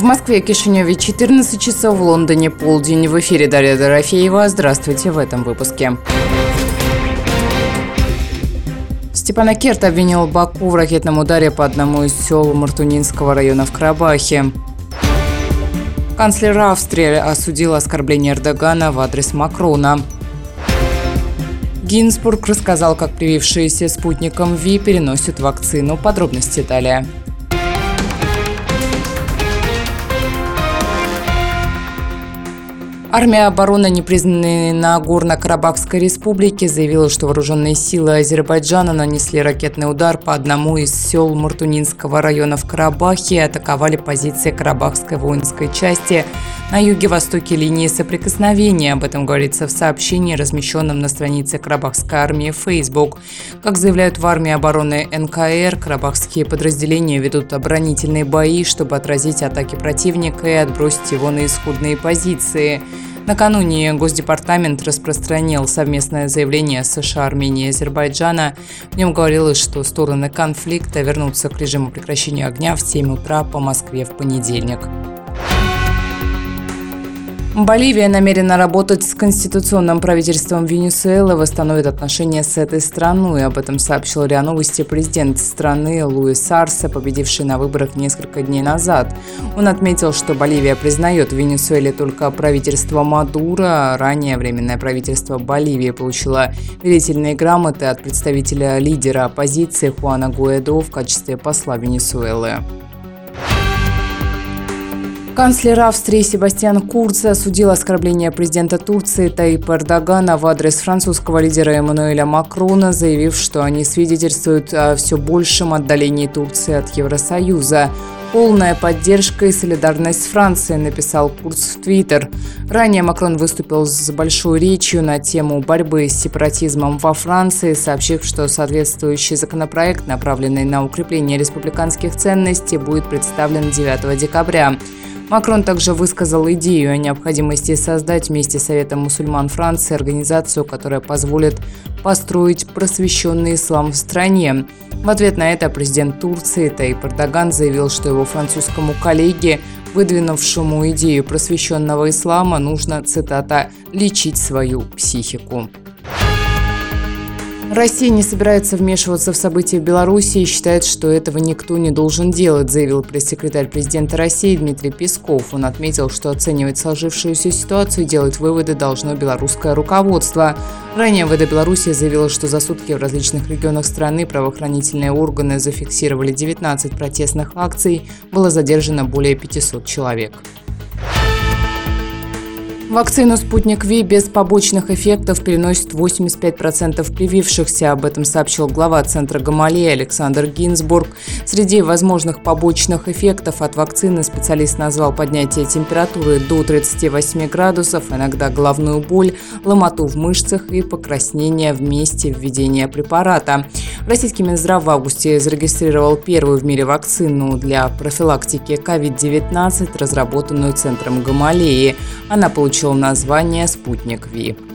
В Москве, Кишиневе 14 часов, в Лондоне полдень. В эфире Дарья Дорофеева. Здравствуйте в этом выпуске. Степанакерт обвинил Баку в ракетном ударе по одному из сел Мартунинского района в Карабахе. Канцлер Австрии осудил оскорбление Эрдогана в адрес Макрона. Гинзбург рассказал, как привившиеся спутником ВИ переносят вакцину. Подробности далее. Армия обороны непризнанной Нагорно-Карабахской республики заявила, что вооруженные силы Азербайджана нанесли ракетный удар по одному из сел Мартунинского района в Карабахе и атаковали позиции Карабахской воинской части на юге-востоке линии соприкосновения. Об этом говорится в сообщении, размещенном на странице Карабахской армии в Facebook. Как заявляют в армии обороны НКР, карабахские подразделения ведут оборонительные бои, чтобы отразить атаки противника и отбросить его на исходные позиции. Накануне Госдепартамент распространил совместное заявление США, Армении и Азербайджана. В нем говорилось, что стороны конфликта вернутся к режиму прекращения огня в 7 утра по Москве в понедельник. Боливия намерена работать с конституционным правительством Венесуэлы и восстановит отношения с этой страной. Об этом сообщил РИА Новости президент страны Луис Арсе, победивший на выборах несколько дней назад. Он отметил, что Боливия признает в Венесуэле только правительство Мадуро. Ранее Временное правительство Боливии получило верительные грамоты от представителя лидера оппозиции Хуана Гуайдо в качестве посла Венесуэлы. Канцлер Австрии Себастьян Курц осудил оскорбление президента Турции Таyyипа Эрдогана в адрес французского лидера Эммануэля Макрона, заявив, что они свидетельствуют о все большем отдалении Турции от Евросоюза. «Полная поддержка и солидарность с Францией», написал Курц в Твиттер. Ранее Макрон выступил с большой речью на тему борьбы с сепаратизмом во Франции, сообщив, что соответствующий законопроект, направленный на укрепление республиканских ценностей, будет представлен 9 декабря. Макрон также высказал идею о необходимости создать вместе с Советом мусульман Франции организацию, которая позволит построить просвещенный ислам в стране. В ответ на это президент Турции Таyyип Эрдоган заявил, что его французскому коллеге, выдвинувшему идею просвещенного ислама, нужно, цитата, «лечить свою психику». Россия не собирается вмешиваться в события в Беларуси и считает, что этого никто не должен делать, заявил пресс-секретарь президента России Дмитрий Песков. Он отметил, что оценивать сложившуюся ситуацию и делать выводы должно белорусское руководство. Ранее МВД Беларуси заявило, что за сутки в различных регионах страны правоохранительные органы зафиксировали 19 протестных акций, было задержано более 500 человек. Вакцину «Спутник Ви» без побочных эффектов переносит 85% привившихся. Об этом сообщил глава Центра Гамалеи Александр Гинзбург. Среди возможных побочных эффектов от вакцины специалист назвал поднятие температуры до 38 градусов, иногда головную боль, ломоту в мышцах и покраснение в месте введения препарата. Российский Минздрав в августе зарегистрировал первую в мире вакцину для профилактики COVID-19, разработанную Центром Гамалеи. Она получила название «Спутник Ви».